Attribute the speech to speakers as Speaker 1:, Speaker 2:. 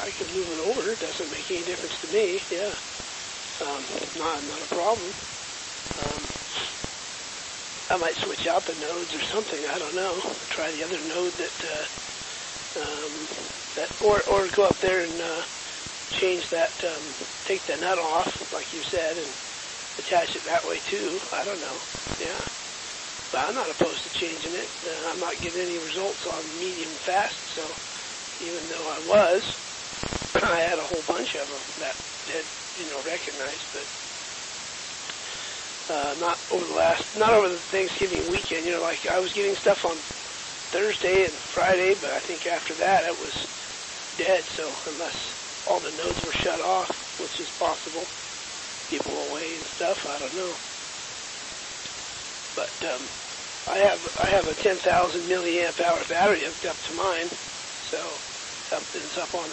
Speaker 1: I could move it over. It doesn't make any difference to me. Yeah, not a problem. Um, I might switch out the nodes or something. I don't know. Try the other node or go up there and change that. Take the nut off, like you said, and attach it that way too. I don't know. Yeah, but I'm not opposed to changing it. I'm not getting any results on medium fast, so even though I was, I had a whole bunch of them that had recognized, but. Not over the Thanksgiving weekend. Like I was getting stuff on Thursday and Friday, but I think after that it was dead. So unless all the nodes were shut off, which is possible, people away and stuff, I don't know. But I have a 10,000 milliamp hour battery hooked up to mine, so something's up on